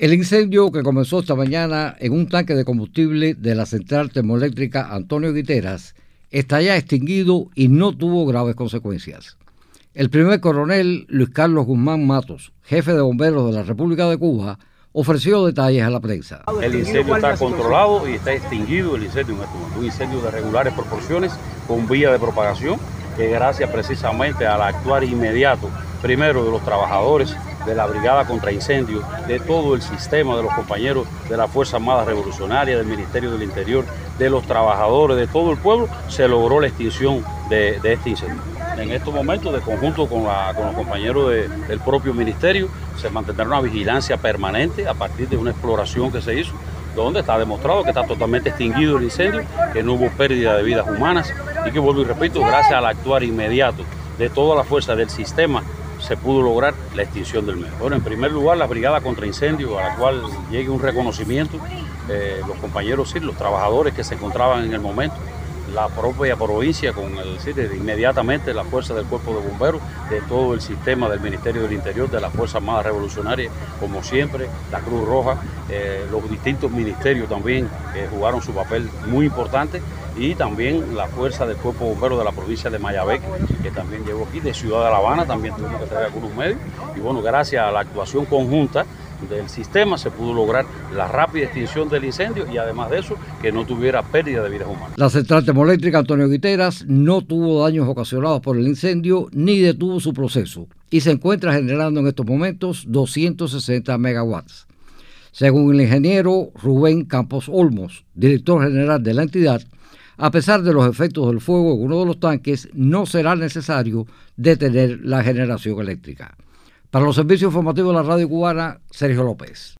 El incendio que comenzó esta mañana en un tanque de combustible de la central termoeléctrica Antonio Guiteras está ya extinguido y no tuvo graves consecuencias. El primer coronel Luis Carlos Guzmán Matos, jefe de bomberos de la República de Cuba, ofreció detalles a la prensa. El incendio está controlado y está extinguido el incendio en este momento. Un incendio de regulares proporciones con vía de propagación que gracias precisamente al actuar inmediato, primero de los trabajadores de la Brigada contra Incendios, de todo el sistema de los compañeros de la Fuerza Armada Revolucionaria, del Ministerio del Interior, de los trabajadores, de todo el pueblo, se logró la extinción de este incendio. En estos momentos, de conjunto con los compañeros del propio ministerio, se mantendrá una vigilancia permanente a partir de una exploración que se hizo, donde está demostrado que está totalmente extinguido el incendio, que no hubo pérdida de vidas humanas y que, vuelvo y repito, gracias al actuar inmediato de toda la fuerza del sistema, se pudo lograr la extinción del mismo. Bueno, en primer lugar, la Brigada contra Incendios, a la cual llegue un reconocimiento, los compañeros, sí, los trabajadores que se encontraban en el momento, la propia provincia, inmediatamente la fuerza del Cuerpo de Bomberos, de todo el sistema del Ministerio del Interior, de la Fuerza Armada Revolucionaria, como siempre, la Cruz Roja, los distintos ministerios también jugaron su papel muy importante, y también la fuerza del Cuerpo de Bomberos de la provincia de Mayabeque, que también llegó aquí, de Ciudad de La Habana, también tuvimos que traer algunos medios, y bueno, gracias a la actuación conjunta del sistema se pudo lograr la rápida extinción del incendio y además de eso, que no tuviera pérdida de vidas humanas. La central termoeléctrica Antonio Guiteras no tuvo daños ocasionados por el incendio ni detuvo su proceso y se encuentra generando en estos momentos 260 megawatts. Según el ingeniero Rubén Campos Olmos, director general de la entidad, a pesar de los efectos del fuego en uno de los tanques, no será necesario detener la generación eléctrica. Para los servicios informativos de la Radio Cubana, Sergio López.